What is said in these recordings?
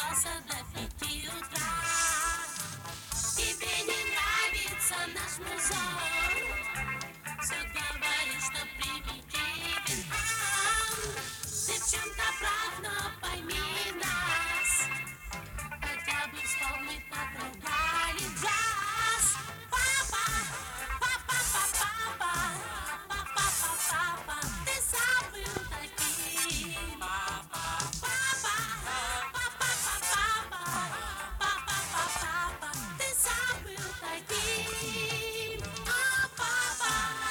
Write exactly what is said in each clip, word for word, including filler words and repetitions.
остался до пяти утра. Тебе не нравится наш музон, все говоришь, что примитивен. Ты в чем-то прав, но пойми нас, хотя бы вспомни, как ругали джаз. Папа, папа, папа, папа, папа, папа, ты сам был таким. Папа, папа, папа, папа, папа, папа, ты сам был таким. А папа.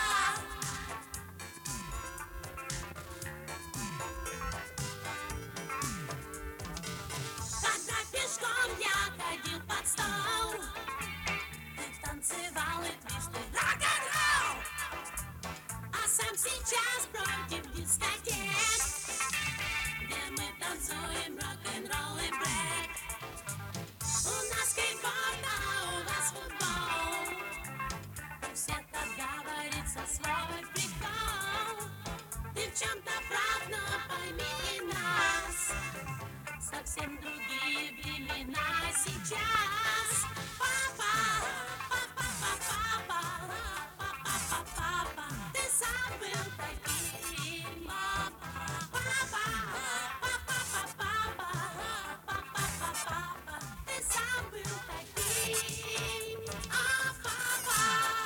Когда пешком я ходил под стол, ты танцевал и твисты рок-н-ролл. А сам сейчас против дискотек, где мы танцуем рок-н-ролл и брэк. У нас скейтборд, а у вас футбол. У всех, как говорится, слово прикол. Ты в чем-то прав, но пойми нас, совсем другие времена сейчас. Папа, папа, папа, папа, папа, папа, ты сам был таким. Папа, папа, папа, папа, папа, папа, ты сам был таким. А папа.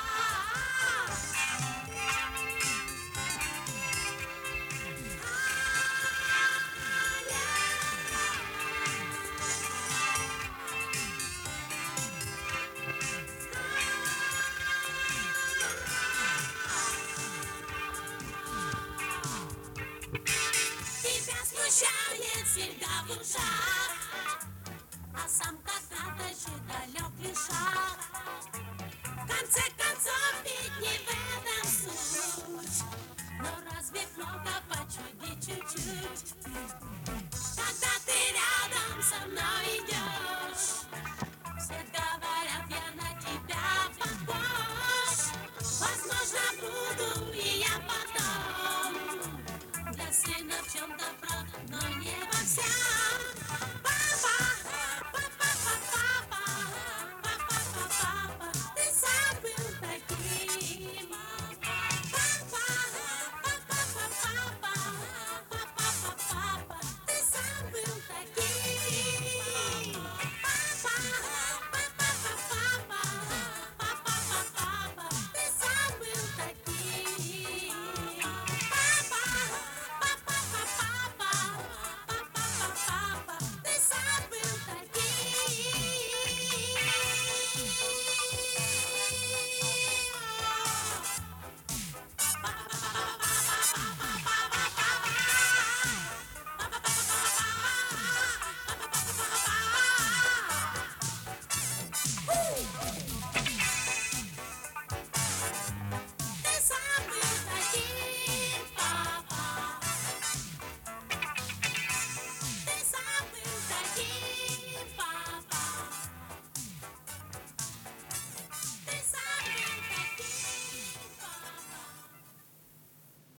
Тебя смущает серьга в ушах, а сам как надо же далек лишах. В конце концов, ведь не в этом суть, но разве много почудить чуть-чуть? Когда ты рядом со мной